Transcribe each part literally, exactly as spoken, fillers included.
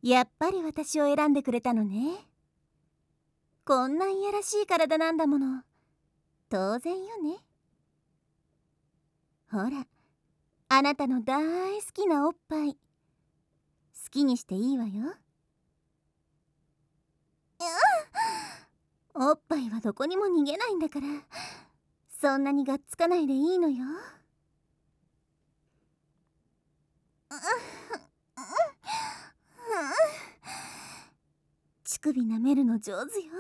やっぱり私を選んでくれたのね。こんないやらしい体なんだもの。当然よね。ほら、あなたの大好きなおっぱい、好きにしていいわよ。おっぱいはどこにも逃げないんだから、そんなにがっつかないでいいのよ。乳首舐めるの上手よ。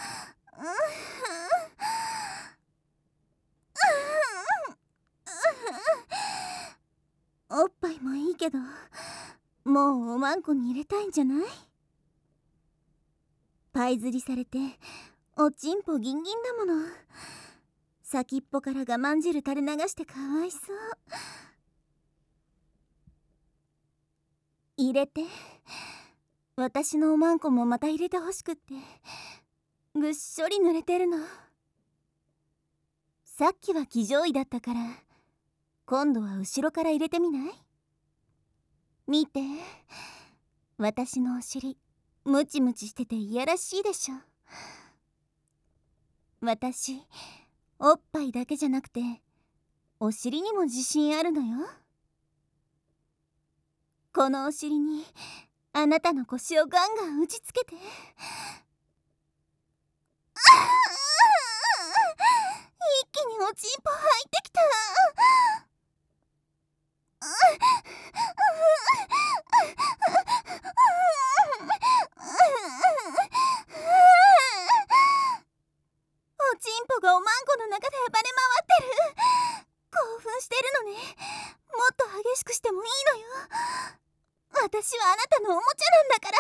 おっぱいもいいけど、もうおまんこに入れたいんじゃない？パイ釣りされておちんぽギンギンだもの。先っぽから我慢汁垂れ流してかわいそう。入れて。私のおまんこもまた入れてほしくって、ぐっしょり濡れてるの。さっきは騎乗位だったから、今度は後ろから入れてみない？見て、私のお尻ムチムチしてていやらしいでしょ。私おっぱいだけじゃなくてお尻にも自信あるのよ。このお尻にあなたの腰をガンガン打ちつけて。一気におちんぽ入ってきた。おちんぽがおまんこの中で暴れ回ってる。興奮してるのね。もっと激しくしてもいいのよ。私はあなたのおもちゃなんだから。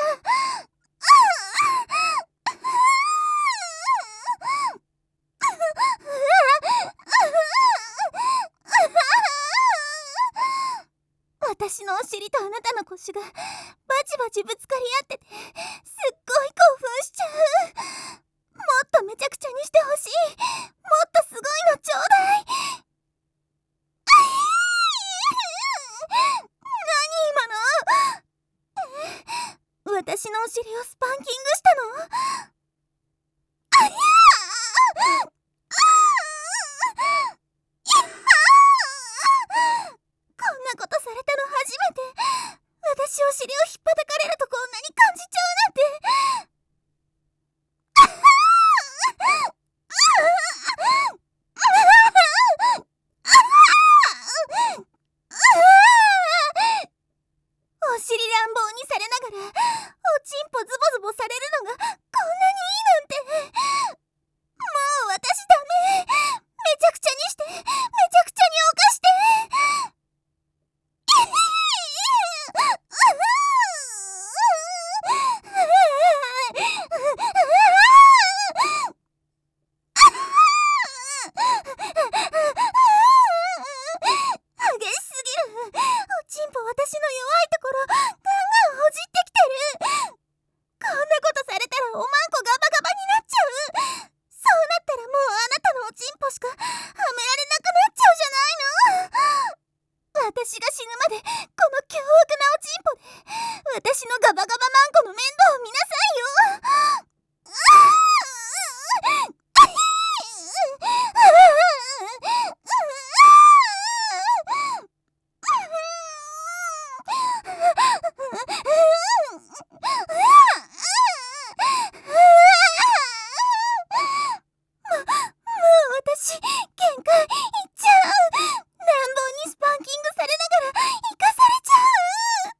私のお尻とあなたの腰がバチバチぶつかり合ってて、すっごい興奮しちゃう。もっとめちゃくちゃにしてほしい。もっとすごいのちょうだい。何今の？私のお尻をスパンキングしたの？ありゃー！こんなことされたの初めて。私お尻をひっぱたかれるとこんなに感じちゃうなんて。お尻乱暴にされながらおちんぽズボズボされるのがこんなにいいなんて。もう私ダメ。めちゃくちゃにして、めちゃくちゃに犯して。激しすぎる。おちんぽ私の弱いところガンガンほじってきてる。こんなことされたらおまんこガバガバになっちゃう。そうなったらもうあなたのおちんぽしかはめられなくなっちゃうじゃないの。私が死ぬまでこの凶悪なおちんぽで私のガバガバマンコの面倒を見なさいよ。私、限界いっちゃう。乱暴にスパンキングされながら生かされちゃう。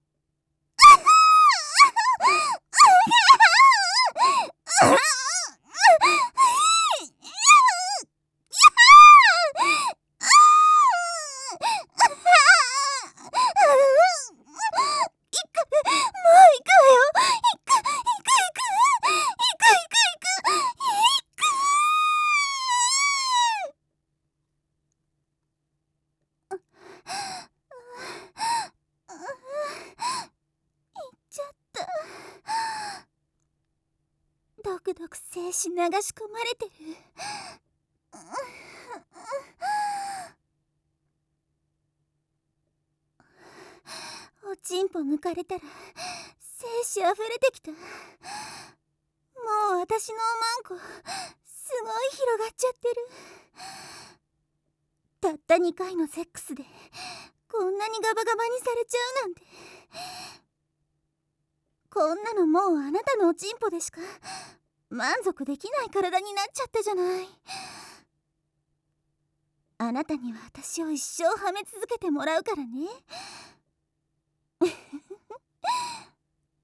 ドクドク精子流し込まれてる。おちんぽ抜かれたら精子あふれてきた。もう私のおまんこすごい広がっちゃってる。たったにかいのセックスでこんなにガバガバにされちゃうなんて。こんなのもうあなたのおちんぽでしか満足できない体になっちゃったじゃない。あなたには私を一生はめ続けてもらうからね。